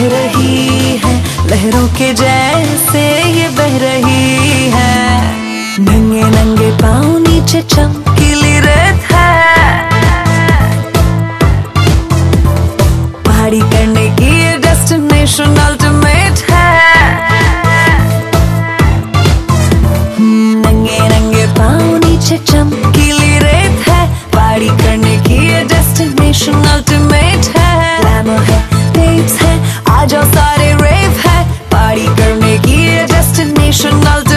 रही है, लहरों के जैसे ये बह रही है। नंगे नंगे पाँव नीचे चमकीली रेत है, पहाड़ी करने की ये डेस्टिनेशन अल्टीमेट है। नंगे नंगे पाँव नीचे चमकीली रेत है, पहाड़ी करने की ये डेस्टिनेशन अल्टीमेट है। ग्लैमर है, बेब्स है, आ जाओ सारे रेव है, पहाड़ी करने की ये डेस्टिनेशन अल्टीमेट